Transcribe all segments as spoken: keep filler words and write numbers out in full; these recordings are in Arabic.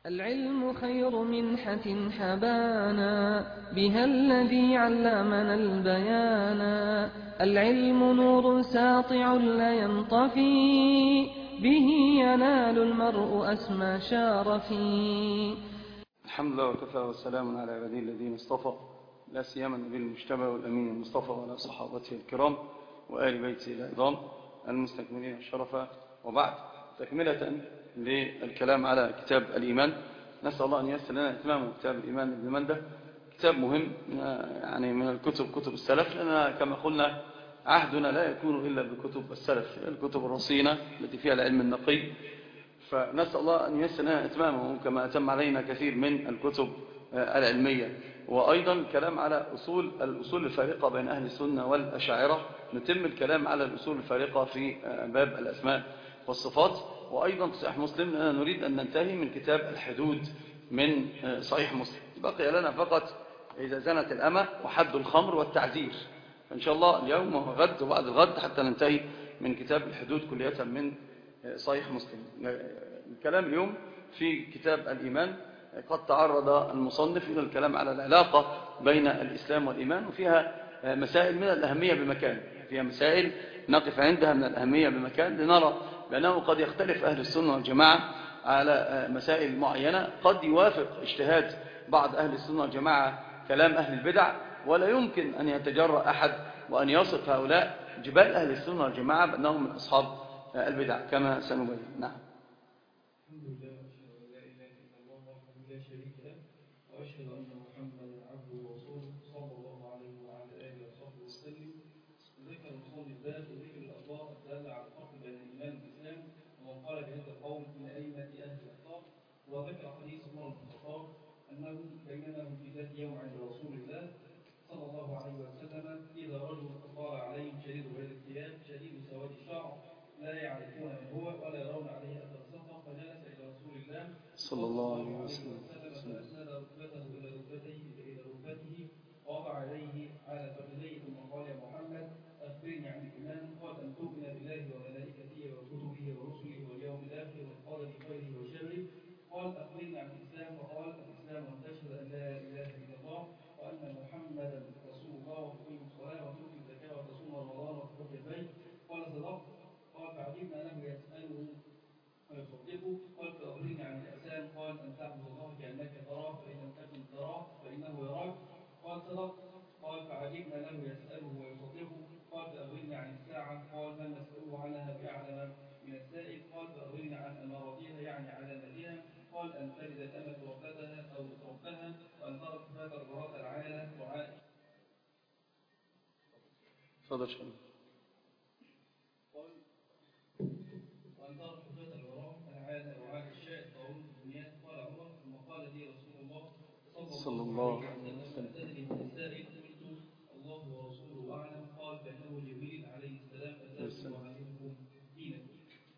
العلم خير منحة حبانا بها الذي علمنا البيانا. العلم نور ساطع لا ينطفي به ينال المرء أسمى شارفي. الحمد لله وكفى والسلام على عباده الذين اصطفى، لا سيما النبي المجتبى والأمين المصطفى وعلى صحابته الكرام وآل بيته العظام المستكملين الشرف، وبعد، تكملة للكلام على كتاب الإيمان. نسأل الله أن ييسر لنا إتمام كتاب الإيمان ابن مندة. كتاب مهم يعني من الكتب كتب السلف، لأن كما قلنا عهدنا لا يكون إلا بكتب السلف، الكتب الرصينة التي فيها العلم النقي. فنسأل الله أن ييسر لنا إتمامه كما أتم علينا كثير من الكتب العلمية. وأيضا الكلام على أصول الأصول الفارقة بين أهل السنة والأشاعرة، نتم الكلام على الأصول الفارقة في باب الأسماء والصفات. وأيضا في صحيح مسلم لأننا نريد أن ننتهي من كتاب الحدود من صحيح مسلم. بقي لنا فقط إذا زنت الأمة وحد الخمر والتعزير، فإن شاء الله اليوم وغد وبعد الغد حتى ننتهي من كتاب الحدود كلية من صحيح مسلم. الكلام اليوم في كتاب الإيمان قد تعرض المصنف إلى الكلام على العلاقة بين الإسلام والإيمان، وفيها مسائل من الأهمية بمكان، فيها مسائل نقف عندها من الأهمية بمكان لنرى بأنه قد يختلف أهل السنة والجماعة على مسائل معينة، قد يوافق اجتهاد بعض أهل السنة والجماعة كلام أهل البدع، ولا يمكن أن يتجرأ أحد وأن يصف هؤلاء جبال أهل السنة والجماعة بأنهم من أصحاب البدع كما سنبين. نعم. الحمد لله وأشهد أن لا إله إلا الله وحده لا شريك له، وأشهد أن محمدا عبده ورسوله صلى الله عليه وعلى آله وصحبه وسلم. ذكر المصنف باب وذكر الأخبار الدالة على الفرق بين الإيمان والإسلام، ومن قال بهذا القول من أئمة أهل الأخطار. وذكر حديث عمر بن الخطاب أنه بينما هم في ذات يوم عند رسول الله صلى الله عليه وسلم إذا رجل أطال عليهم شديد بياض الثياب شديد سواد الشعر لا يعرفون من هو ولا يرون عليه أثر السفر، فجلس إلى رسول الله صلى الله عليه وسلم فأسند ركبته إلى ركبته إلى ركبته ووضع عليه على فخذيه ثم قال: يا محمد أخبرني عن الإيمان. قال: أن تؤمن بالله وملائكته وكتبه ورسله واليوم الآخر والقدر خيره وشره. قال: أخبرني عن الإسلام. وقال: الإسلام أن تشهد أن لا إله إلا الله وأن محمدا رسول الله وتقيم الصلاة وتؤتي الزكاة وتصوم رمضان وتحج البيت. قال: صدقت. قال: فعجبنا أنه يسأله ويصدقه. قال: فأخبرني عن الإحسان. قال: أن تعبد الله كأنك تراه فإن لم تكن تراه فإنه يراك. قال: صدقت. قال: فعجبنا له يسأله ويصدقه. قال: فأخبرني عن الساعة. قال: ما المسؤول عنها بأعلم من السائل. قال: فأخبرني عن أماراتها يعني علاماتها. قال: أن تلد الأمة ربتها أو ربها، وأن ترى كفاة الغراء العالة رعاء. تفضل شكرا. قال: وأن ترى كفاة الغراء العالة رعاء الشاء طاعون الدنيا. قال عمر: ثم قال لي رسول الله صلى الله عليه وسلم: أتدري من السائل؟ قلت: الله ورسوله أعلم. قال: فإنه جبريل عليه السلام أتاكم وعلمكم دينكم.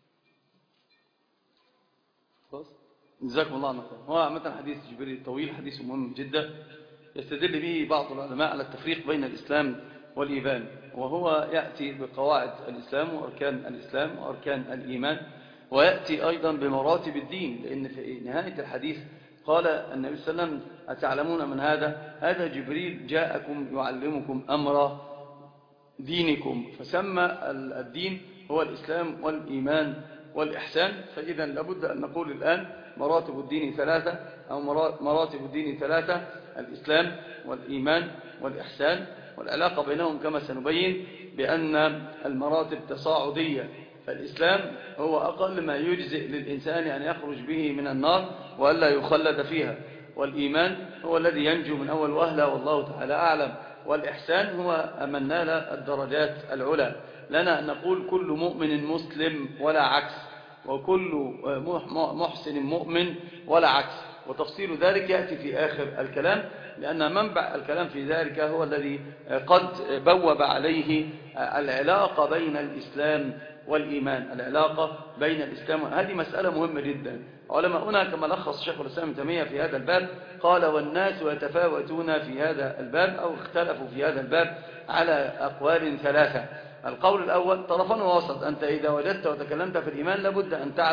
جزاكم الله عنكم. هو عامة حديث جبريل طويل، حديث مهم جدا يستدل به بعض العلماء على التفريق بين الإسلام والإيمان، وهو يأتي بقواعد الإسلام وأركان الإسلام وأركان الإيمان، ويأتي أيضا بمراتب الدين، لأن في نهاية الحديث قال النبي صلى الله عليه وسلم: أتعلمون من هذا؟ هذا جبريل جاءكم يعلمكم أمر دينكم. فسمى الدين هو الإسلام والإيمان والإحسان. فإذا لابد أن نقول الآن مراتب الدين ثلاثة، أو مراتب الدين ثلاثة: الإسلام والإيمان والإحسان، والعلاقة بينهم كما سنبين بأن المراتب تصاعدية. فالإسلام هو أقل ما يجزئ للإنسان أن يخرج به من النار وألا يخلد فيها، والإيمان هو الذي ينجو من أول وهلة والله تعالى أعلم، والإحسان هو من نال الدرجات العلى. لنا أن نقول كل مؤمن مسلم ولا عكس، وكل محسن مؤمن ولا عكس، وتفصيل ذلك يأتي في آخر الكلام، لأن منبع الكلام في ذلك هو الذي قد بوب عليه العلاقة بين الإسلام والإيمان. العلاقة بين الإسلام، هذه مسألة مهمة جدا. علماؤنا كما لخص شيخ الإسلام ابن تيمية في هذا الباب قال: والناس يتفاوتون في هذا الباب، أو اختلفوا في هذا الباب على أقوال ثلاثة. القول الأول طرفان ووسط: أنت إذا وجدت وتكلمت في الإيمان لابد أن تعلم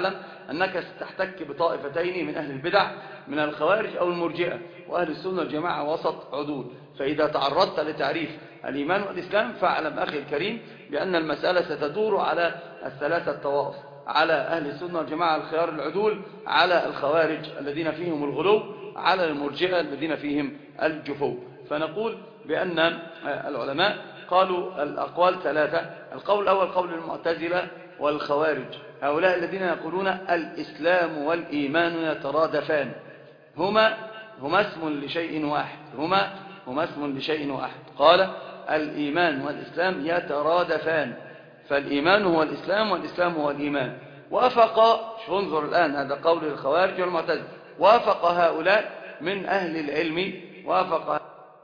أنك ستحتك بطائفتين من أهل البدع من الخوارج أو المرجئة، وأهل السنة الجماعة وسط عدول. فإذا تعرضت لتعريف الإيمان والإسلام فاعلم أخي الكريم بأن المسألة ستدور على الثلاثة طوائف، على أهل السنة والجماعة الخيار العدول، على الخوارج الذين فيهم الغلو، على المرجئة الذين فيهم الجفو. فنقول بأن العلماء قالوا الأقوال ثلاثة. القول الأول قول المعتزلة والخوارج، هؤلاء الذين يقولون الإسلام والإيمان يترادفان، هما هما اسم لشيء واحد، هما هما اسم لشيء واحد. قال الإيمان والإسلام يترادفان، فالإيمان هو الإسلام والإسلام هو الإيمان. وافق، شوف انظر الآن، هذا قول الخوارج والمعتزلة، وافق هؤلاء من أهل العلم، وافق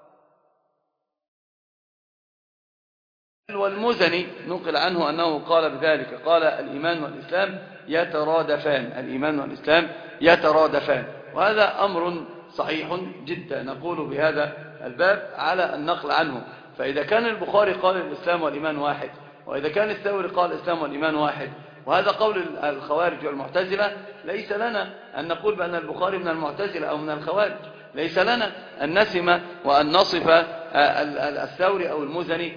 والمزني نقل عنه أنه قال بذلك، قال الإيمان والإسلام يترادفان، الإيمان والإسلام يترادفان. وهذا أمر صحيح جدا نقول بهذا الباب على النقل عنه. فإذا كان البخاري قال الإسلام والإيمان واحد، وإذا كان الثوري قال الإسلام والإيمان واحد، وهذا قول الخوارج والمعتزلة، ليس لنا أن نقول بأن البخاري من المعتزلة أو من الخوارج، ليس لنا أن نسم وأن نصف الثوري أو المزني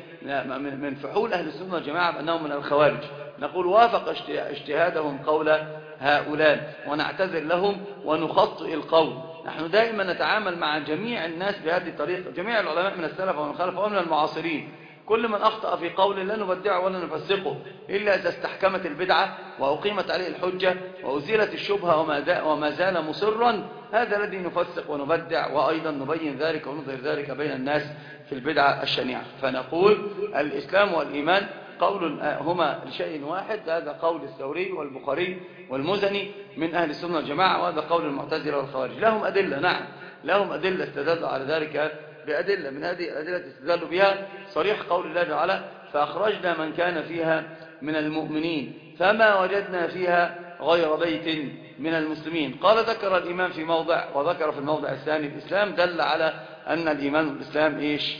من فحول أهل السنة والجماعة بأنهم من الخوارج. نقول وافق اجتهادهم قول هؤلاء ونعتذر لهم ونخطئ القول. نحن دائما نتعامل مع جميع الناس بهذه الطريقة، جميع العلماء من السلف ومن الخلف ومن المعاصرين، كل من أخطأ في قول لا نبدعه ولا نفسقه إلا إذا استحكمت البدعة وأقيمت عليه الحجة وأزيلت الشبهة وما زال مصرا، هذا الذي نفسق ونبدع، وأيضا نبين ذلك ونظهر ذلك بين الناس في البدعة الشنيعة. فنقول الإسلام والإيمان قول هما لشيء واحد، هذا قول الثوري والبخاري والمزني من أهل السنة والجماعة، وهذا قول المعتزلة والخوارج. لهم أدلة، نعم لهم أدلة استدلوا على ذلك بأدلة، من هذه الأدلة استدلوا بها صريح قول الله تعالى فأخرجنا من كان فيها من المؤمنين فما وجدنا فيها غير بيت من المسلمين. قال ذكر الإيمان في موضع، وذكر في الموضع الثاني الإسلام، دل على أن الإيمان والإسلام إيش؟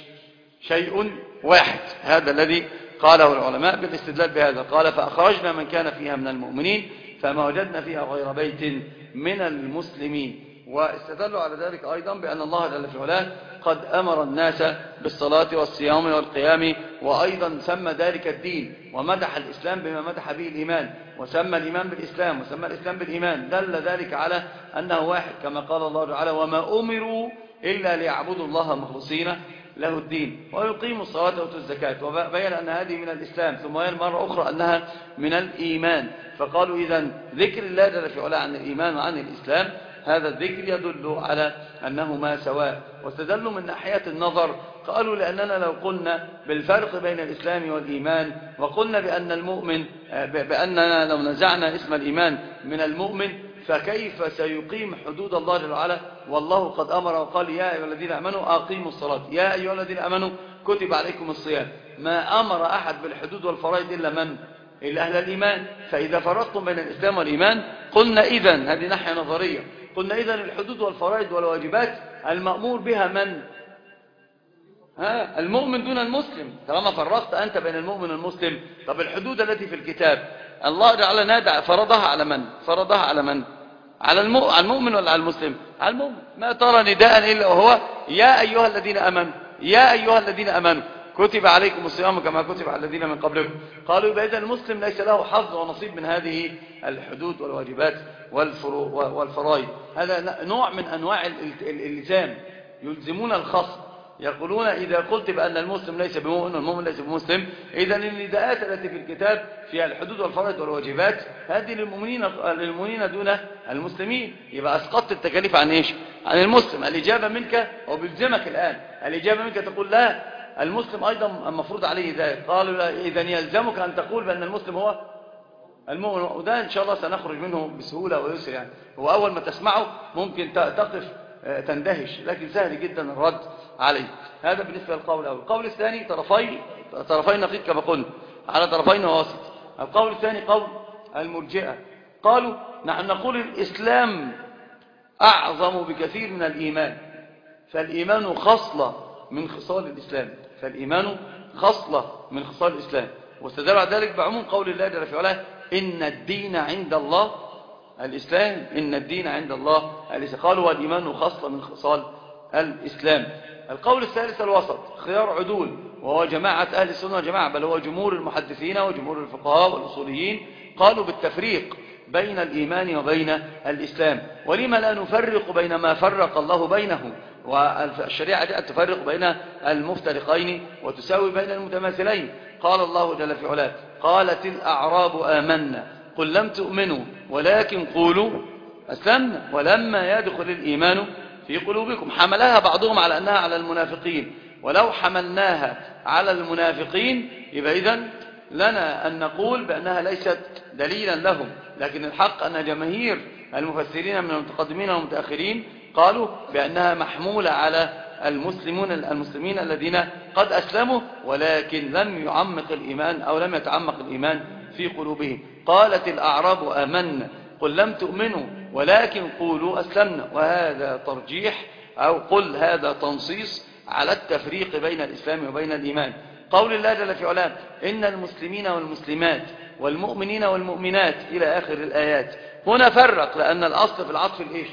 شيء واحد. هذا الذي قاله العلماء بالاستدلال بهذا. قال فأخرجنا من كان فيها من المؤمنين فما وجدنا فيها غير بيت من المسلمين. واستدلوا على ذلك أيضا بأن الله جل في علاه قد أمر الناس بالصلاة والصيام والقيام، وأيضا سمى ذلك الدين، ومدح الإسلام بما مدح به الإيمان، وسمى الإيمان بالإسلام، وسمى الإسلام بالإيمان، دل ذلك على أنه واحد، كما قال الله تعالى وما أمروا إلا ليعبدوا الله مخلصين له الدين ويقيموا الصلاة ويؤتوا الزكاة، وبين أن هذه من الإسلام، ثم هي مرة أخرى أنها من الإيمان. فقالوا إذن ذكر الله جل في علاه عن الإيمان وعن الإسلام، هذا الذكر يدل على أنهما سواء. واستدلوا من ناحية النظر، قالوا لأننا لو قلنا بالفرق بين الإسلام والإيمان، وقلنا بأن المؤمن بأننا لو نزعنا اسم الإيمان من المؤمن فكيف سيقيم حدود الله جل وعلا؟ والله قد أمر وقال يا أيها الذين آمنوا أقيموا الصلاة، يا أيها الذين آمنوا كتب عليكم الصيام. ما أمر أحد بالحدود والفرائض إلا من؟ إلا أهل الإيمان. فإذا فرقتم بين الإسلام والإيمان قلنا إذن، هذه ناحية نظرية، قلنا إذن الحدود والفرائض والواجبات المأمور بها من؟ ها المؤمن دون المسلم. طالما فرقت أنت بين المؤمن والمسلم، طب الحدود التي في الكتاب الله تعالى نادى فرضها على من؟ فرضها على من؟ على المؤمن ولا على المسلم؟ على المؤمن. ما ترى نداء إلا وهو يا أيها الذين آمنوا، يا أيها الذين آمنوا كتب عليكم الصيام كما كتب على الذين من قبلكم. قالوا يبقى إذن المسلم ليس له حظ ونصيب من هذه الحدود والواجبات والفرائض. هذا نوع من أنواع الالتزام، يلزمون الخصم، يقولون إذا قلت بأن المسلم ليس بمؤمن والمؤمن ليس بمسلم، إذن النداءات التي في الكتاب فيها الحدود والفرائض والواجبات هذه للمؤمنين للمؤمنين دون المسلمين. يبقى أسقطت التكاليف عن إيش؟ عن المسلم. الإجابة منك وبلزمك الآن، الإجابة منك تقول لا، المسلم أيضا المفروض عليه ذلك. قالوا إذن يلزمك أن تقول بأن المسلم هو المؤمن، وده إن شاء الله سنخرج منه بسهولة ويسر. يعني هو أول ما تسمعه ممكن تقف تندهش، لكن سهل جدا الرد عليه. هذا بالنسبة للقول الأول. القول الثاني طرفين طرفين نقيض كما قلنا، على طرفين ووسط. القول الثاني قول المرجئة، قالوا نحن نقول الإسلام أعظم بكثير من الإيمان، فالإيمان خصلة من خصال الإسلام، فالإيمان خصلة من خصال الإسلام. واستدل على ذلك بعموم قول الله جل في علاه إن الدين عند الله الإسلام، إن الدين عند الله الإسلام. قالوا والإيمان خاصة من خصال الإسلام. القول الثالث الوسط، خيار عدول، وهو جماعة أهل السنة والجماعة، بل هو جمهور المحدثين وجمهور الفقهاء والأصوليين، قالوا بالتفريق بين الإيمان وبين الإسلام. ولما لا نفرق بين ما فرق الله بينه، والشريعة جاءت تفرق بين المفترقين وتساوي بين المتماثلين. قال الله جل في علاه: قالت الأعراب آمنا قل لم تؤمنوا ولكن قولوا أسلمنا ولما يدخل الإيمان في قلوبكم. حملها بعضهم على أنها على المنافقين، ولو حملناها على المنافقين يبقى إذن لنا أن نقول بأنها ليست دليلا لهم، لكن الحق أن جماهير المفسرين من المتقدمين والمتأخرين قالوا بأنها محمولة على المسلمون المسلمين الذين قد أسلموا ولكن لم يعمق الإيمان أو لم يتعمق الإيمان في قلوبهم. قالت الأعراب آمنا قل لم تؤمنوا ولكن قولوا أسلمنا، وهذا ترجيح أو قل هذا تنصيص على التفريق بين الإسلام وبين الإيمان. قول الله جل في علاه: إن المسلمين والمسلمات والمؤمنين والمؤمنات إلى آخر الآيات. هنا فرق، لأن الأصل في العطف الإيش؟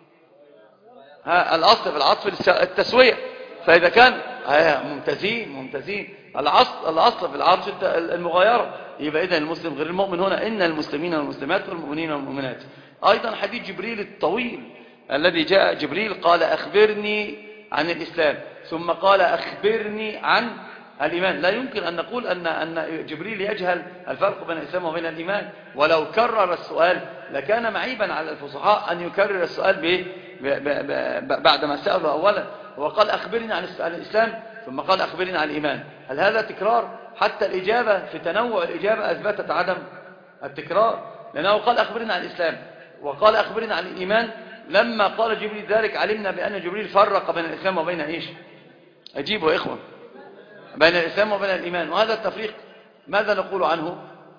ها الأصل في العطف التسوية. فإذا كان ممتازين ممتازين الأصل الأصل في العطف المغايرة، يبقى إذن المسلم غير المؤمن. هنا إن المسلمين والمسلمات والمؤمنين والمؤمنات. أيضا حديث جبريل الطويل الذي جاء جبريل قال: أخبرني عن الإسلام، ثم قال: أخبرني عن الإيمان. لا يمكن أن نقول أن أن جبريل يجهل الفرق بين الإسلام وبين الإيمان، ولو كرر السؤال لكان معيبا على الفصحاء أن يكرر السؤال به بعدما سأله أولا. وقال: أخبرني عن الإسلام ثم قال: أخبرني عن الإيمان. هل هذا تكرار؟ حتى الإجابة في تنوع الإجابة أثبتت عدم التكرار، لأنه قال: أخبرني عن الإسلام وقال: أخبرني عن الإيمان. لما قال جبريل ذلك علمنا بأن جبريل فرق بين الإسلام وبين إيش؟ أجيبوا يا إخوة، بين الإسلام وبين الإيمان. وهذا التفريق ماذا نقول عنه؟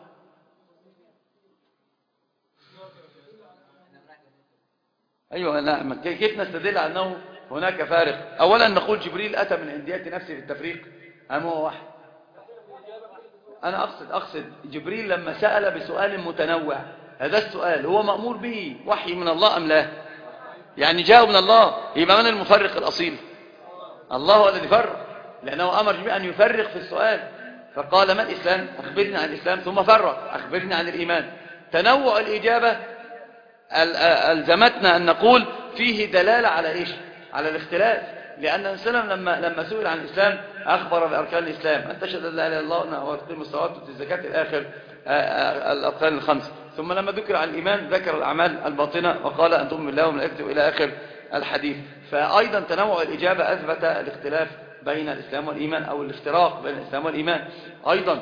أيوة نعم. كيف نستدل على أنه هناك فارق؟ أولا نقول جبريل أتى من عندية نفسه في التفريق أم هو واحد؟ أنا أقصد أقصد جبريل لما سأل بسؤال متنوع، هذا السؤال هو مأمور به وحي من الله أم لا؟ يعني جاء من الله، يبقى من المفرق الأصيل؟ الله هو الذي فرق، لأنه أمر جميع أن يفرق في السؤال. فقال: ما الإسلام؟ أخبرني عن الإسلام. ثم فرق: أخبرني عن الإيمان. تنوع الإجابة ألزمتنا أن نقول فيه دلالة على إيش؟ على الاختلاف. لأن الإسلام لما لما سئل عن الإسلام أخبر بأركان الإسلام: أن تشهد أن لا إله إلا الله وتقيم الصلاة وتؤتي الزكاة إلى آخر الأركان الخمس. ثم لما ذكر عن الإيمان ذكر الأعمال الباطنة وقال: أن تؤمن بالله وملائكته إلى آخر الحديث. فأيضا تنوع الإجابة أثبت الاختلاف بين الإسلام والإيمان، أو الافتراق بين الإسلام والإيمان. أيضا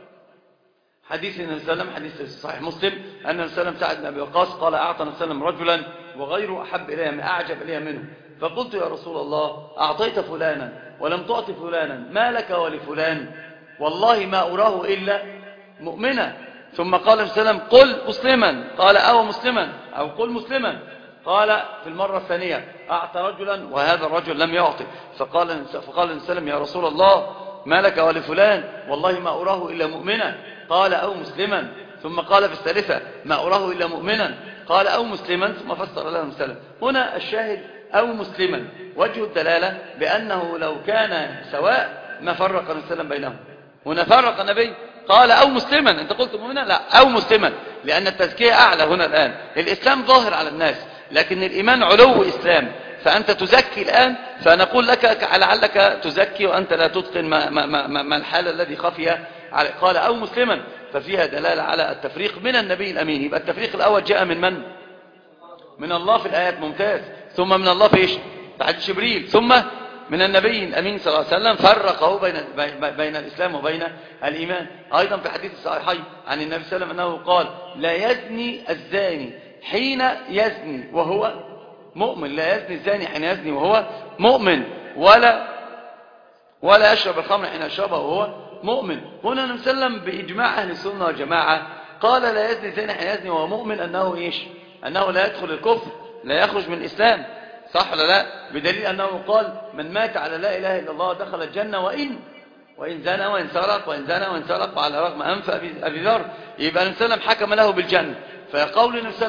حديث النبي صلى الله عليه وسلم، حديث صحيح مسلم، أن النبي صلى الله عليه وسلم سعد بن أبي وقاص قال: أعطى النبي صلى الله عليه وسلم رجلا وغيره أحب إلي من أعجب إلي منه، فقلت: يا رسول الله، أعطيت فلانا ولم تعط فلانا، ما لك ولفلان؟ والله ما أراه إلا مؤمنا. ثم قال النبي صلى الله عليه وسلم: قل مسلما. قال: أو مسلما، أو قل مسلما. قال في المرة الثانية: أعطى رجلا وهذا الرجل لم يعطي. فقال فقال النبي صلى الله عليه وسلم: يا رسول الله، ما لك ولفلان؟ والله ما أراه إلا مؤمنا. قال: أو مسلما. ثم قال في الثالثة: ما أراه إلا مؤمنا. قال: أو مسلما. ثم فسر له النبي صلى الله عليه وسلم. هنا الشاهد أو مسلما، وجه الدلالة بأنه لو كان سواء ما فرق النبي صلى الله عليه وسلم بينهم. هنا فرق النبي قال: أو مسلما. أنت قلت مؤمنا؟ لا، أو مسلما، لأن التزكية أعلى هنا الآن. الإسلام ظاهر على الناس، لكن الإيمان علو إسلام. فأنت تزكي الآن، فنقول لك لعلك تزكي وأنت لا تتقن ما, ما, ما, ما الحال الذي خفي. قال: أو مسلما، ففيها دلالة على التفريق من النبي الأمين. يبقى التفريق الأول جاء من من؟ من الله في الآيات، ممتاز. ثم من الله في إيش؟ بعد جبريل. ثم من النبي الأمين صلى الله عليه وسلم فرقه بين, بين الإسلام وبين الإيمان. أيضا في حديث الصحيحين عن النبي صلى الله عليه وسلم أنه قال: لا يزني الزاني حين يزني وهو مؤمن. لا يزني الزاني حين يزني وهو مؤمن، ولا ولا يشرب الخمر حين يشربها وهو مؤمن. هنا النبي صلى الله عليه وسلم بإجماع أهل السنة والجماعة قال: لا يزني الزاني حين يزني وهو مؤمن، أنه إيش؟ أنه لا يدخل الكفر، لا يخرج من الإسلام، صح ولا لا؟ بدليل أنه قال: من مات على لا إله إلا الله دخل الجنة وإن وإن زنى وإن سرق وإن زنى وإن سرق وعلى رغم أنف أبي ذر. يبقى النبي صلى الله عليه وسلم حكم له بالجنة. فقول النبي صلى الله عليه وسلم: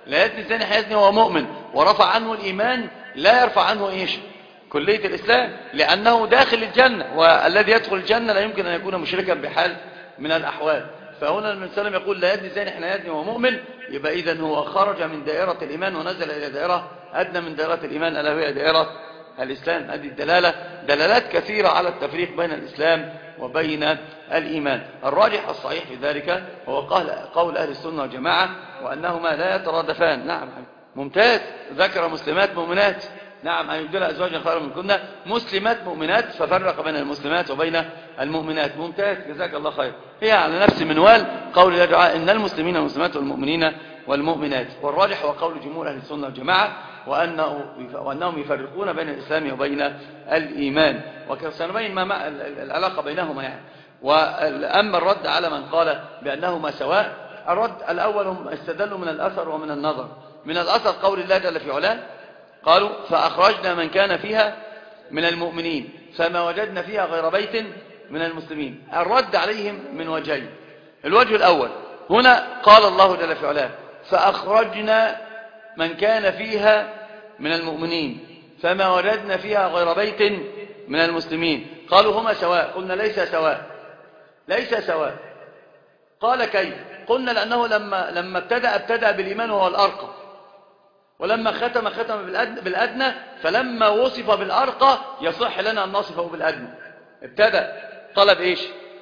لا يزني الزاني حيزني وهو مؤمن، ورفع عنه الإيمان لا يرفع عنه إيش؟ كلية الإسلام، لأنه داخل الجنة، والذي يدخل الجنة لا يمكن أن يكون مشركا بحال من الأحوال. فهنا النبي صلى الله عليه وسلم يقول لا يزني الزاني حين يزني وهو مؤمن، يبقى إذن هو خرج من دائرة الإيمان ونزل إلى دائرة أدنى من دائرة الإيمان، ألا وهي دائرة الإسلام. هذه الدلالة دلالات كثيرة على التفريق بين الإسلام وبين الإيمان. الراجح الصحيح في ذلك هو قول أهل السنة والجماعة، وأنهما لا يترادفان. نعم ممتاز، ذكر مسلمات مؤمنات، نعم أن يبدل أزواجا خيرا من كنا مسلمات مؤمنات، ففرق بين المسلمات وبين المؤمنات. ممتاز، جزاك الله خير. هي على نفس منوال قول الله تعالى إن المسلمين والمسلمات والمؤمنين والمؤمنات. والراجح هو قول جمهور أهل السنة والجماعة، وأنه وأنهم يفرقون بين الإسلام وبين الإيمان، وسنبين ما العلاقة بينهما يعني. وأما الرد على من قال بأنهما سواء، الرد الأول هم استدلوا من الأثر ومن النظر. من الأثر قول الله جل في علاه قالوا فأخرجنا من كان فيها من المؤمنين فما وجدنا فيها غير بيت من المسلمين. الرد عليهم من وجهين. الوجه الأول، هنا قال الله جل في علاه فأخرجنا من كان فيها من المؤمنين فما وجدنا فيها غير بيت من المسلمين. قالوا هما سواء، قلنا ليس سواء، ليس سواء. قال كيف؟ قلنا لأنه لما لما ابتدأ ابتدأ بالإيمان وهو الأرقى، ولما ختم ختم بالأدنى، فلما وصف بالأرقى يصح لنا أن نصفه بالأدنى. ابتدأ طلب إيش؟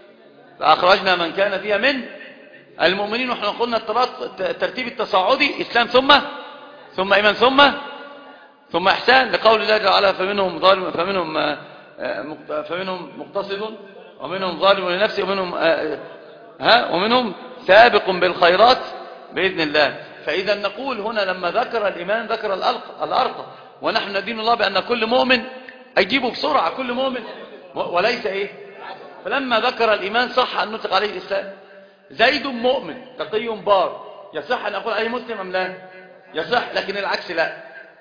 فأخرجنا من كان فيها من المؤمنين، ونحن قلنا الترتيب التصاعدي إسلام ثم ثم إيمان ثم ثم إحسان، لقول الله تعالى فمنهم ظالم فمنهم فمنهم مقتصد ومنهم ظالم لنفسه ومنهم ها ومنهم سابق بالخيرات بإذن الله. فإذا نقول هنا لما ذكر الإيمان ذكر الأرقى، ونحن ندين الله بأن كل مؤمن أجيبه بسرعة كل مؤمن وليس إيه. فلما ذكر الإيمان صح أن نطلق عليه الإسلام. زيد مؤمن تقي بار، يصح أن أقول عليه مسلم أم لا؟ يصح، لكن العكس لا.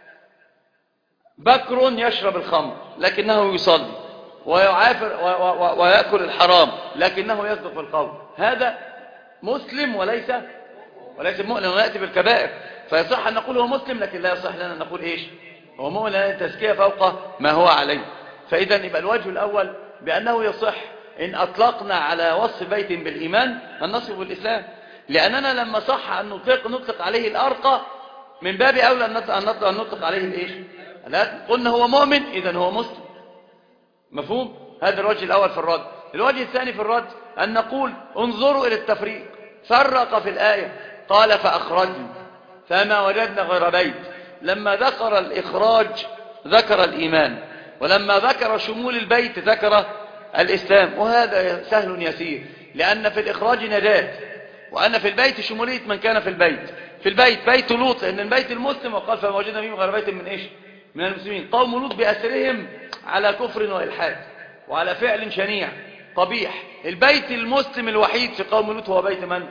بكر يشرب الخمر لكنه يصلي، ويعافر ويأكل الحرام لكنه يصدق في القول، هذا مسلم وليس وليس مؤمن، ونأتي بالكبائر. فيصح أن نقول هو مسلم، لكن لا يصح لنا أن نقول إيش؟ هو مؤمن، لأن التزكية فوق ما هو عليه. فإذا يبقى الوجه الأول بأنه يصح إن أطلقنا على وصف بيت بالإيمان أن نصفه بالإسلام، لأننا لما صح أن نطلق نطلق عليه الأرقى من باب أولى أن نطلق عليه الإيش؟ قلنا هو مؤمن إذن هو مسلم. مفهوم؟ هذا الوجه الأول في الرد. الوجه الثاني في الرد أن نقول انظروا إلى التفريق، فرق في الآية قال فأخرجنا فما وجدنا غير بيت. لما ذكر الإخراج ذكر الإيمان، ولما ذكر شمول البيت ذكر الإسلام، وهذا سهل يسير، لأن في الإخراج نجاة، وأن في البيت شمولية من كان في البيت. في البيت بيت لوط، لأن البيت المسلم، وقال فما وجدنا فيه غير بيت من إيش؟ من المسلمين. قوم لوط بأسرهم على كفر وإلحاد وعلى فعل شنيع قبيح. البيت المسلم الوحيد في قوم لوط هو بيت من؟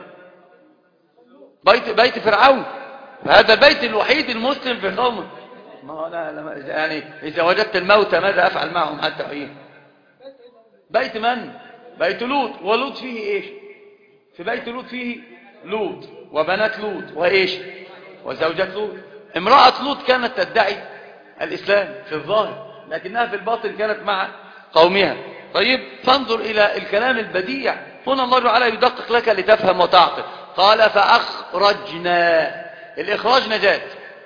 بيت بيت فرعون. هذا البيت الوحيد المسلم في قومه. ما أنا يعني إذا وجدت الموت ماذا أفعل معهم حتى أحييهم؟ بيت من؟ بيت لوط. ولوط فيه إيش؟ في بيت لوط فيه لوط وبنات لوط وإيش؟ وزوجات لوط. امرأة لوط كانت تدعي الإسلام في الظاهر، لكنها في الباطن كانت مع قومها. طيب فانظر إلى الكلام البديع هنا، الله تعالى يدقق لك لتفهم وتعقل. قال فأخرجنا، الإخراج نجاة،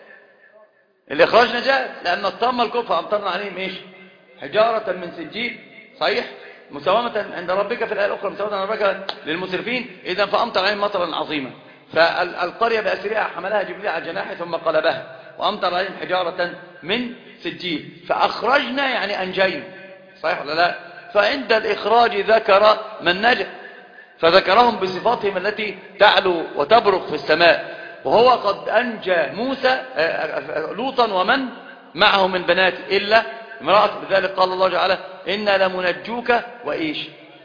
الإخراج نجاة، لأن الطم الكفر أمطرنا عليهم إيش؟ حجارة من سجيل، صحيح؟ مساومة عند ربك في الآية الأخرى، مساومة عند ربك للمسرفين. إذن فأمطر عليهم مطرا عظيما. فالقرية بأسرها حملها جبريل على جناحه ثم قلبها وأمطر عليهم حجارة من سجيل. فأخرجنا يعني أنجينا، صحيح ولا لا؟ فعند الإخراج ذكر من نجا، فذكرهم بصفاتهم التي تعلو وتبرق في السماء، وهو قد أنجى موسى لوطا ومن معه من بناته إلا امرأة. بذلك قال الله تعالى إنا لمنجوك وإيش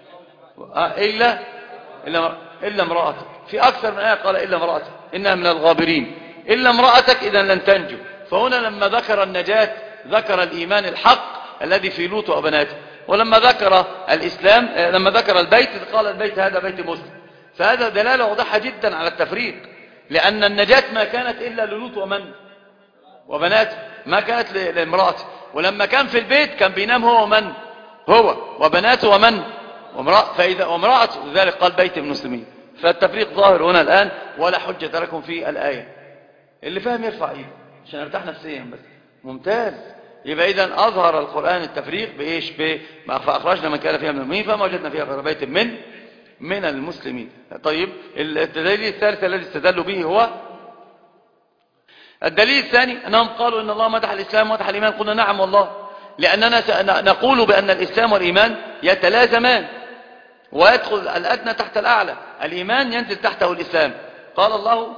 إلا إلا إلا امرأتك. في أكثر من آية قال إلا امرأتك إنها من الغابرين، إلا امرأتك إذا لن تنجو. فهنا لما ذكر النجاة ذكر الإيمان الحق الذي في لوط وبناته، ولما ذكر الإسلام لما ذكر البيت قال البيت هذا بيت مسلم. فهذا دلالة واضحة جدا على التفريق. لأن النجاة ما كانت إلا للوط ومن وبناته، ما كانت لامرأته. ولما كان في البيت كان بينام هو ومن هو وبناته ومن وامرأة، فإذا وامرأته، لذلك قال بيت المسلمين. فالتفريق ظاهر هنا الآن، ولا حجة لكم في الآية. اللي فاهم يرفع ايده عشان ارتاح نفسيا بس. ممتاز. يبقى إذن أظهر القرآن التفريق بإيش؟ بما فأخرجنا من كان فيها من المؤمنين فما وجدنا فيها غير بيت من من المسلمين. طيب الدليل الثالث الذي استدلوا به هو الدليل الثاني، أنهم قالوا إن الله مدح الإسلام ومدح الإيمان. قلنا نعم والله، لأننا نقول بأن الإسلام والإيمان يتلازمان، ويدخل الأدنى تحت الأعلى، الإيمان ينزل تحته الإسلام. قال الله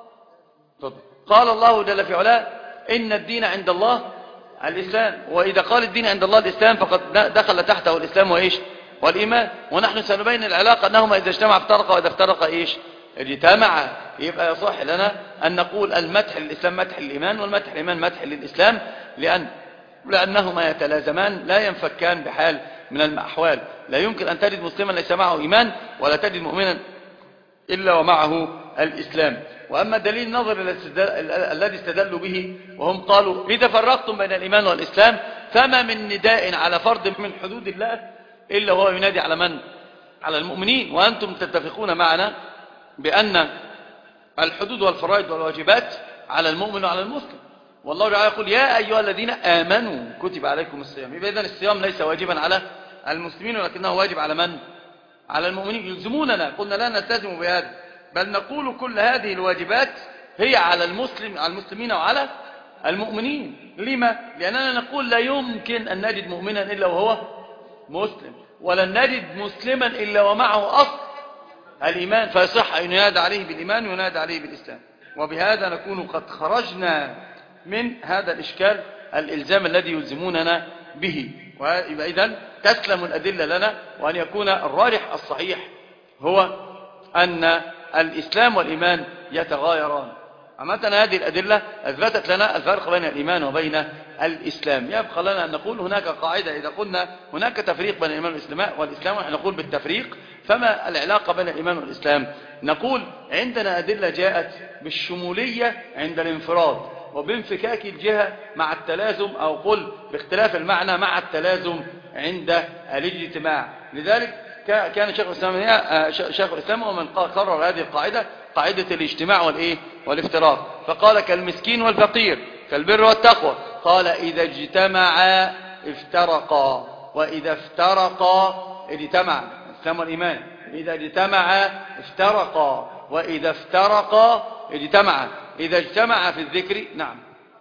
قال الله جل في علاه إن الدين عند الله الإسلام، وإذا قال الدين عند الله الإسلام فقد دخل تحته الإسلام وإيش والإيمان. ونحن سنبين العلاقة أنهما إذا اجتمع افترق، وإذا افترق إيش اجتمع. يبقى يصح لنا أن نقول المدح للإسلام مدح للإيمان، والمدح للإيمان مدح للإسلام، لأن لأنهما يتلازمان لا ينفكان بحال من الأحوال. لا يمكن أن تجد مسلما ليس معه إيمان، ولا تجد مؤمنا إلا ومعه الإسلام. وأما الدليل النظري الذي استدلوا به، وهم قالوا إذا فرقتم بين الإيمان والإسلام فما من نداء على فرض من حدود الله إلا هو ينادي على من؟ على المؤمنين. وأنتم تتفقون معنا بأن الحدود والفرائض والواجبات على المؤمن وعلى المسلم. والله تعالى يقول يا أيها الذين آمنوا كتب عليكم الصيام. يبقى إذن الصيام ليس واجبا على المسلمين، ولكنه واجب على من؟ على المؤمنين. يلزموننا، قلنا لا نلتزم بهذا، بل نقول كل هذه الواجبات هي على المسلم على المسلمين وعلى المؤمنين. لما؟ لأننا نقول لا يمكن أن نجد مؤمنا إلا وهو مسلم، ولن نجد مسلما إلا ومعه أصل الإيمان، فيصح أن ينادى عليه بالإيمان وينادى عليه بالإسلام. وبهذا نكون قد خرجنا من هذا الإشكال الإلزام الذي يلزموننا به. ويبقى إذن تسلم الأدلة لنا، وأن يكون الراجح الصحيح هو أن الإسلام والإيمان يتغايران. عامة هذه الأدلة أثبتت لنا الفرق بين الإيمان وبين الإسلام. يبقى لنا أن نقول هناك قاعدة، إذا قلنا هناك تفريق بين الإيمان والإسلام ونحن نقول بالتفريق، فما العلاقة بين الإيمان والإسلام؟ نقول عندنا أدلة جاءت بالشمولية عند الانفراد، وبانفكاك الجهة مع التلازم، أو قل باختلاف المعنى مع التلازم عند الاجتماع. لذلك كان شيخ الإسلام شيخ الإسلام ومن قرر هذه القاعدة، قاعدة الاجتماع والإيه والافتراق، فقال كالمسكين والفقير كالبر والتقوى. قال إذا اجتمعا افترقا، وإذا افترقا اجتمعا. الإسلام والإيمان إذا اجتمعا افترقا، وإذا افترقا اجتمعا. إذا اجتمع في الذكر. نعم.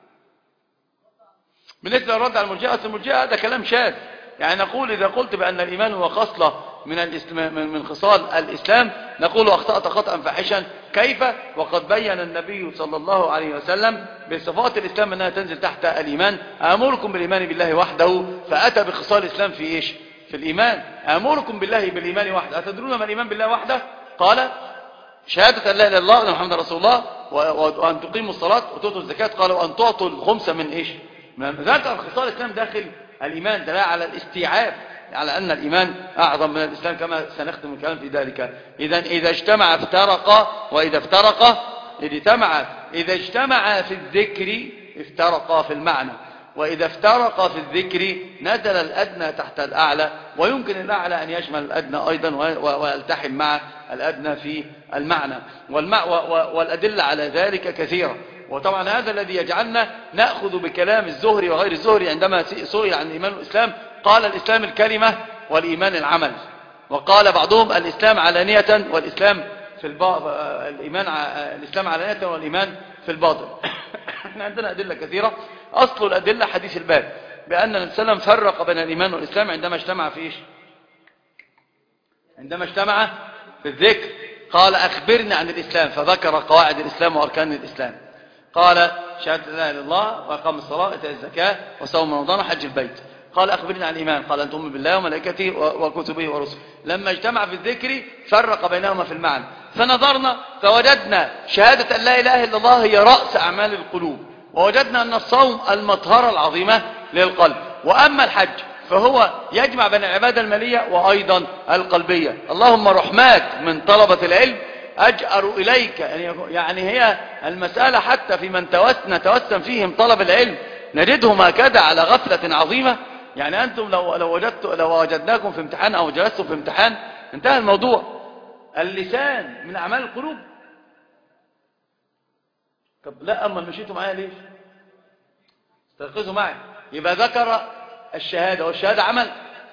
بالنسبة للرد على المرجئة، المرجئة هذا كلام شاذ. يعني نقول إذا قلت بأن الإيمان هو خصلة من الإسلام من خصال الإسلام، نقول أخطأت خطأ فاحشا. كيف وقد بين النبي صلى الله عليه وسلم بصفات الإسلام أنها تنزل تحت الإيمان. أمركم بالإيمان بالله وحده، فأتى بخصال الإسلام في إيش؟ في الإيمان. أمركم بالله بالإيمان وحده. أتدرون ما الإيمان بالله وحده؟ قال شهادة أن لا إله إلا الله وأن محمدا رسول الله، وأن تقيموا الصلاة وتؤتوا الزكاة. قال وأن تعطوا الخمسة من إيش؟ من ذكر خصال الإسلام داخل الإيمان، دلالة على الاستيعاب، على أن الإيمان أعظم من الإسلام، كما سنختم الكلام في ذلك. إذا إذا اجتمع افترق، وإذا افترق اجتمع. إذا اجتمع في الذكر افترقا في المعنى، وإذا افترقا في الذكر نزل الأدنى تحت الأعلى، ويمكن الأعلى أن يشمل الأدنى أيضا ويلتحم مع الأدنى في المعنى. والأدلة على ذلك كثيرة. وطبعا هذا الذي يجعلنا نأخذ بكلام الزهري وغير الزهري عندما سئل عن الإيمان والإسلام، قال الإسلام الكلمة والإيمان العمل. وقال بعضهم الإسلام علانية والإسلام في الباطن، الإيمان الإسلام علانية والإيمان في الباطن. احنا عندنا أدلة كثيرة. أصل الأدلة حديث الباب بأن النبي صلى الله عليه وسلم فرق بين الإيمان والإسلام عندما اجتمع في إيش؟ عندما اجتمع في الذكر. قال أخبرني عن الإسلام، فذكر قواعد الإسلام وأركان الإسلام. قال شهادة لا إله إلا الله، وأقام الصلاة، وإيتاء الزكاة، وصوم رمضان، وحج البيت. قال أخبرني عن الإيمان، قال أن تؤمن بالله وملائكته وكتبه ورسله. لما اجتمع في الذكر فرق بينهما في المعنى. فنظرنا فوجدنا شهادة أن لا إله إلا الله هي رأس أعمال القلوب، ووجدنا أن الصوم المطهرة العظيمة للقلب. وأما الحج فهو يجمع بين العبادة المالية وأيضا القلبية. اللهم رحماك من طلبة العلم أجأر إليك. يعني هي المسألة حتى في من نتوسم فيهم طلب العلم نجدهم هكذا على غفلة عظيمة. يعني أنتم لو لو وجدت لو وجدناكم في امتحان أو جلستم في امتحان انتهى الموضوع. اللسان من أعمال القلوب. طب لا، أما مشيتوا معايا ليش؟ استيقظوا معي. يبقى ذكر الشهادة، والشهادة عمل،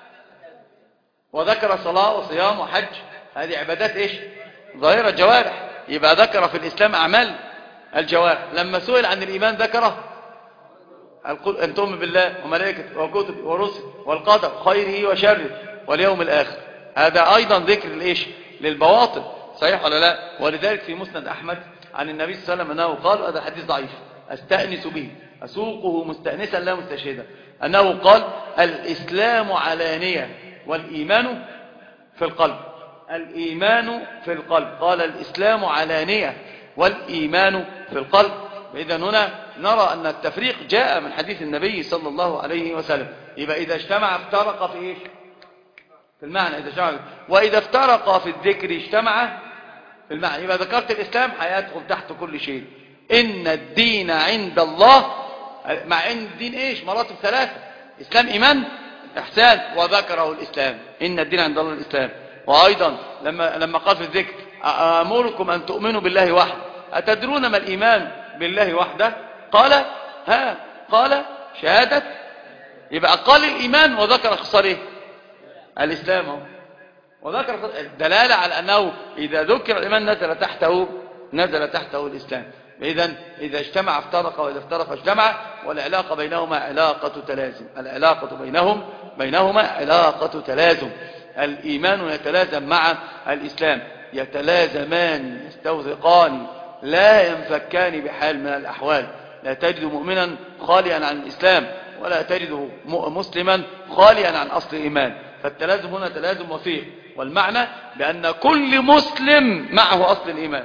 وذكر صلاة وصيام وحج، هذه عبادات ايش؟ ظاهرة الجوارح. يبقى ذكر في الإسلام أعمال الجوارح. لما سئل عن الإيمان ذكره أن تؤمن بالله وملائكته وكتبه ورسله والقدر خيره وشره واليوم الآخر. هذا أيضا ذكر لإيش؟ للبواطن. صحيح ولا لا؟ ولذلك في مسند أحمد عن النبي صلى الله عليه وسلم أنه قال، هذا حديث ضعيف أستأنس به أسوقه مستأنسا لا مستشهدا، أنه قال الإسلام علانية والإيمان في القلب. الإيمان في القلب. قال الإسلام علانية والإيمان في القلب. إذن هنا نرى أن التفريق جاء من حديث النبي صلى الله عليه وسلم. يبقى إذا اجتمع افترق في إيش؟ في المعنى. إذا اجتمع، وإذا افترق في الذكر اجتمع في المعنى. يبقى ذكرت الإسلام هيدخل تحت كل شيء. إن الدين عند الله، مع إن الدين إيش؟ مراتب ثلاثة: إسلام، إيمان، إحسان. وذكره الإسلام، إن الدين عند الله الإسلام. وأيضا لما لما قال في الذكر أمركم أن تؤمنوا بالله وحده. أتدرون ما الإيمان بالله وحده؟ قال ها قال شهادة. يبقى قال الإيمان وذكر خصال إيه؟ الإسلام هو. وذكر دلالة على أنه إذا ذكر الإيمان نزل تحته نزل تحته الإسلام. إذن إذا اجتمع افترق، وإذا افترق اجتمع، والعلاقة بينهما علاقة تلازم. العلاقة بينهم بينهما علاقة تلازم. الإيمان يتلازم مع الإسلام، يتلازمان يستوثقان لا ينفكان بحال من الأحوال. لا تجد مؤمنا خاليا عن الإسلام، ولا تجد مسلما خاليا عن أصل الإيمان. فالتلازم هنا تلازم وثيق، والمعنى بأن كل مسلم معه أصل الإيمان.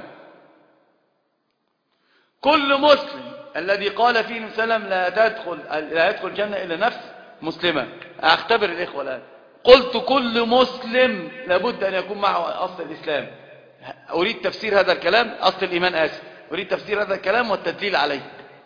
كل مسلم الذي قال فيه النبي صلى الله عليه وسلم لا تدخل لا يدخل الجنة إلا نفس مسلمة. أختبر الإخوة الآن. قلت كل مسلم لابد أن يكون معه أصل الإسلام. أريد تفسير هذا الكلام، أصل الإيمان آسف، أريد تفسير هذا الكلام والتدليل عليه.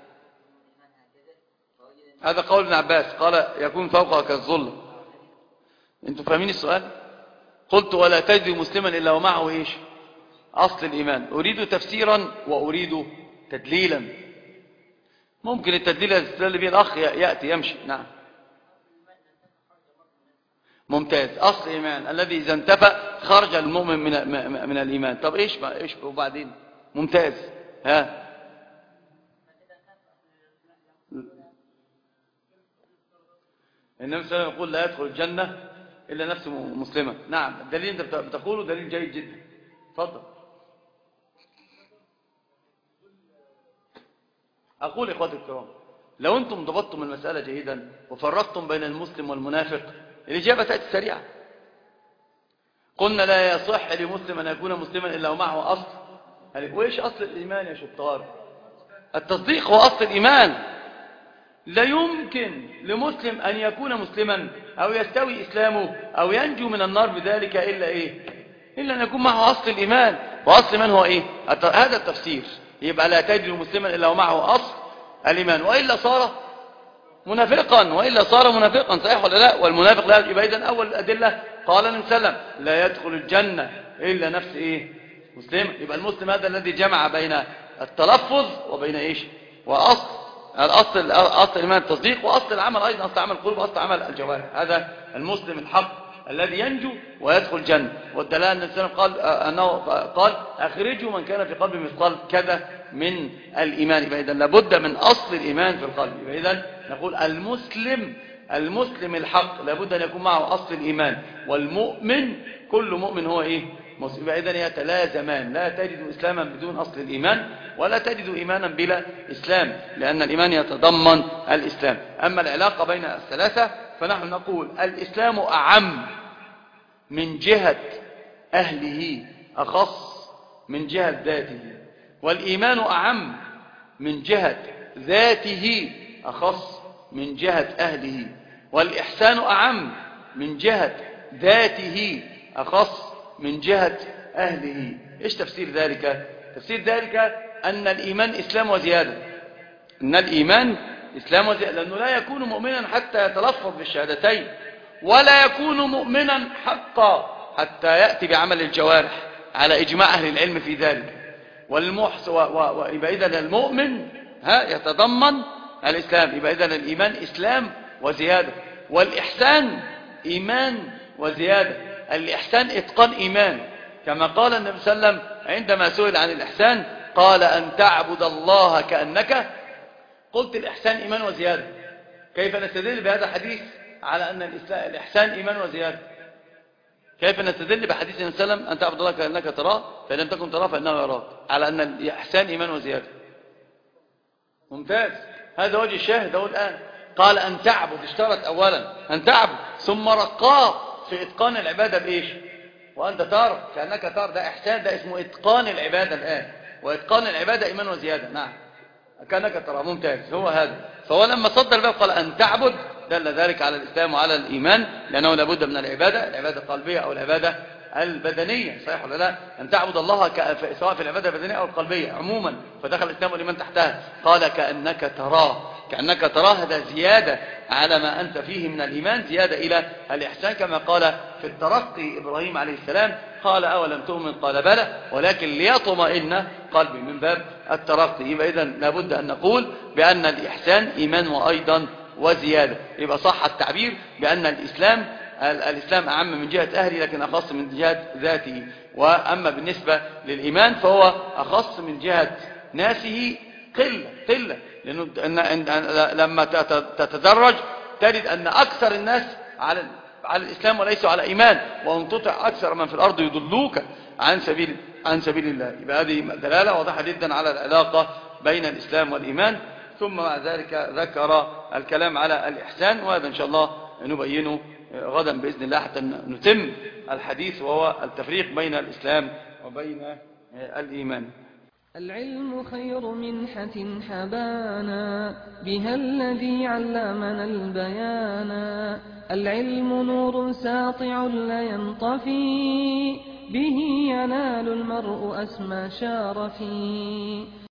هذا قول ابن عباس، قال يكون فوقها كالظل. أنتم فاهمين السؤال؟ قلت ولا تجد مسلما إلا ومعه إيش؟ أصل الإيمان. أريد تفسيرا وأريد تدليلا. ممكن التدليل اللي بين الأخ يأتي يمشي. نعم ممتاز. أصل الإيمان الذي إذا انتفى خرج المؤمن من من الإيمان. طب إيش إيش وبعدين؟ ممتاز. ها النبي صلى الله عليه وسلم يقول لا يدخل الجنة إلا نفس مسلمة. نعم الدليل أنت بتقوله دليل جيد جدا. تفضل. أقول إخواتي الكرام، لو أنتم ضبطتم المسألة جيدا وفرقتم بين المسلم والمنافق الإجابة تأتي سريعة. قلنا لا يصح لمسلم أن يكون مسلما إلا ومعه أصل. وإيش أصل الإيمان يا شطار؟ التصديق هو أصل الإيمان. لا يمكن لمسلم أن يكون مسلما أو يستوي إسلامه أو ينجو من النار بذلك إلا إيه؟ إلا أن يكون معه أصل الإيمان. وأصل الإيمان هو إيه؟ هذا التفسير. يبقى لا تجد مسلما إلا ومعه أصل الإيمان، وإلا صار منافقا، وإلا صار منافقا. صحيح ولا لا؟ والمنافق لا يبقى. إذن أول الأدلة قال النبي صلى الله عليه وسلم لا يدخل الجنة إلا نفس إيه؟ مسلم. يبقى المسلم هذا الذي جمع بين التلفظ وبين إيش؟ وأصل الأصل أصل الإيمان التصديق، وأصل العمل أيضا أصل عمل القلوب وأصل عمل الجوارح. هذا المسلم الحق الذي ينجو ويدخل الجنة. والدلالة أن النبي قال أنه قال أخرجوا من كان في قلبه مثقال كذا من الإيمان. يبقى إذن لابد من أصل الإيمان في القلب. يبقى إذن نقول المسلم المسلم الحق لابد أن يكون معه أصل الإيمان. والمؤمن كل مؤمن هو إيه؟ مسلم. يبقى إذن يتلازمان. لا تجد إسلاما بدون أصل الإيمان، ولا تجد إيمانا بلا إسلام، لأن الإيمان يتضمن الإسلام. أما العلاقة بين الثلاثة فنحن نقول الإسلام أعم من جهة أهله أخص من جهة ذاته، والإيمان أعم من جهة ذاته أخص من جهة أهله، والإحسان أعم من جهة ذاته أخص من جهة أهله. إيش تفسير ذلك؟ تفسير ذلك أن الإيمان إسلام وزيادة، أن الإيمان إسلام وزيادة، لأنه لا يكون مؤمنا حتى يتلفظ بالشهادتين، ولا يكون مؤمنا حقا حتى يأتي بعمل الجوارح على إجماع أهل العلم في ذلك. والمحس ويبقى إذن المؤمن ها يتضمن الإسلام، يبقى إذن الإيمان إسلام وزيادة، والإحسان إيمان وزيادة. الإحسان إتقان إيمان، كما قال النبي صلى الله عليه وسلم عندما سئل عن الإحسان قال أن تعبد الله كأنك. قلت الإحسان إيمان وزيادة، كيف نستدل بهذا الحديث على أن الإحسان إيمان وزيادة؟ كيف نستدل بحديث النبي صلى الله عليه وسلم أن تعبد الله كأنك تراه فإن لم تكن تراه فإنه يراك، على أن الإحسان إيمان وزيادة؟ ممتاز، هذا وجه الشاهد أهو الآن. قال أن تعبد، اشترط أولا أن تعبد، ثم رقاه في إتقان العبادة بإيش؟ وأنت ترى كأنك ترى، ده إحسان، ده اسمه إتقان العبادة الآن، وإتقان العبادة إيمان وزيادة. نعم كأنك ترى، ممتاز، هو هذا. فهو لما صدر الباب قال أن تعبد دل ذلك على الإسلام وعلى الإيمان، لأنه لابد من العبادة، العبادة القلبية أو العبادة البدنية، صحيح ولا لا؟ أن تعبد الله ك... سواء في العبادة البدنية أو القلبية عموما، فدخل الإسلام والإيمان تحتها. قال كأنك تراه، كأنك تراه، هذا زيادة على ما أنت فيه من الإيمان، زيادة إلى الإحسان، كما قال في الترقي إبراهيم عليه السلام قال أولم تؤمن قال بلى ولكن ليطمئن قلبي، من باب الترقي. يبقى إذن لابد أن نقول بأن الإحسان إيمان وأيضا وزيادة. يبقى صح التعبير بأن الإسلام الإسلام أعم من جهة أهلي لكن أخص من جهة ذاته، وأما بالنسبة للإيمان فهو أخص من جهة ناسه قلة قلة، لأنه لما تتدرج تجد أن أكثر الناس على على الإسلام وليسوا على إيمان، وأن تطع أكثر من في الأرض يضلوك عن سبيل عن سبيل الله. يبقى هذه دلالة واضحة جدا على العلاقة بين الإسلام والإيمان. ثم مع ذلك ذكر الكلام على الإحسان، وهذا إن شاء الله نبينه غدا بإذن الله حتى نتم الحديث، وهو التفريق بين الإسلام وبين الإيمان. العلم خير منحة حبانا بها الذي علمنا البيانا، العلم نور ساطع لا ينطفي به ينال المرء أسمى شارفي.